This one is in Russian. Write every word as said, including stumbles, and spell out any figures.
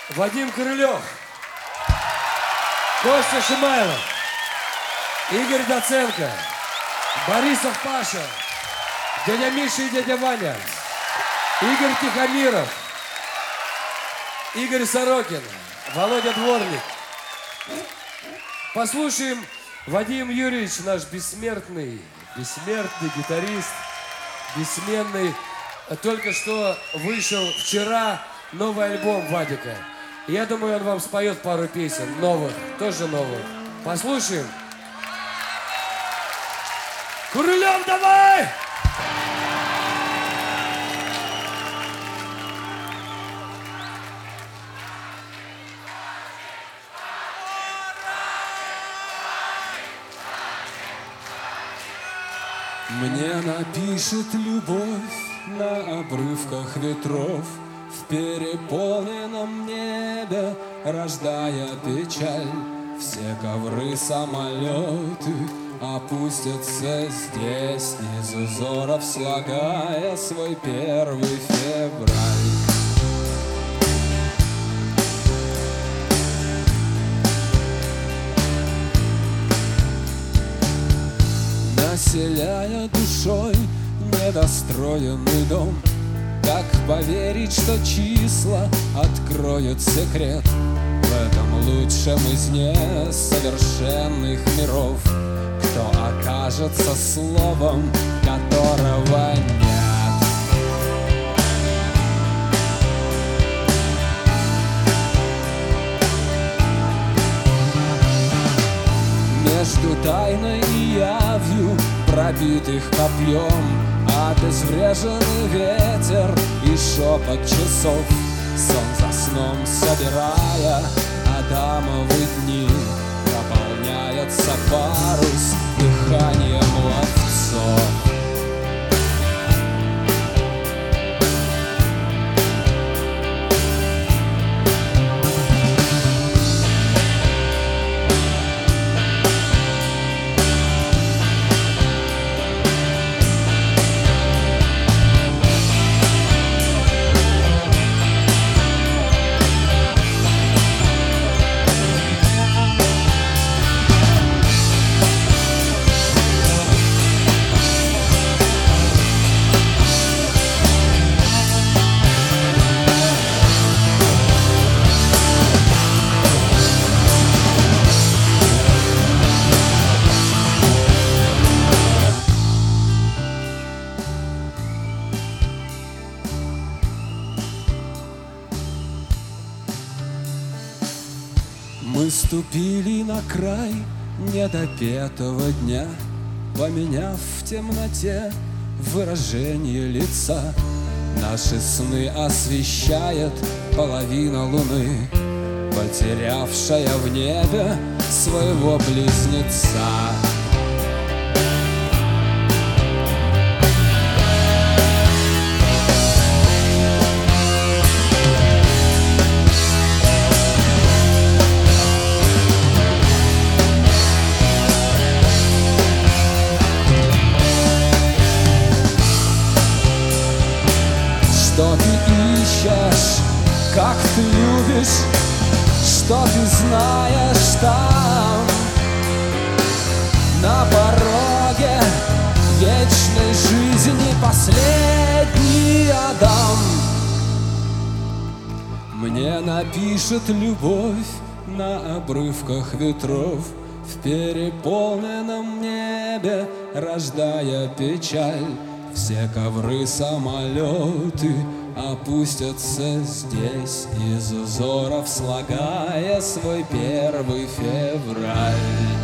Вадим Крылев, Костя Шимайлов, Игорь Доценко, Борисов Паша, дядя Миша и дядя Ваня, Игорь Тихомиров, Игорь Сорокин, Володя Дворник. Послушаем Вадим Юрьевич, наш бессмертный, бессмертный гитарист, бессменный. Только что вышел вчера новый альбом Вадика. Я думаю, он вам споет пару песен новых, тоже новых. Послушаем. Крылев, давай! Мне напишет любовь на обрывках ветров, в переполненном небе рождая печаль. Все ковры, самолеты опустятся здесь, из узоров слагая свой первый февраль. Населяя душой недостроенный дом, как поверить, что числа откроют секрет в этом лучшем из несовершенных миров? Кто окажется словом, которого нет? Между тайной и явью, пробитых копьем, обезвреженный ветер и шепот часов, сон за сном собирая адамовы дни, наполняется парус дыханием ловцов. Мы ступили на край недопетого дня, поменяв в темноте выражение лица. Наши сны освещает половина луны, потерявшая в небе своего близнеца. Что ты ищешь, как ты любишь, что ты знаешь там, на пороге вечной жизни последний Адам. Мне напишет любовь на обрывках ветров, в переполненном небе рождая печаль. Все ковры, самолеты опустятся здесь, из узоров слагая свой первый февраль.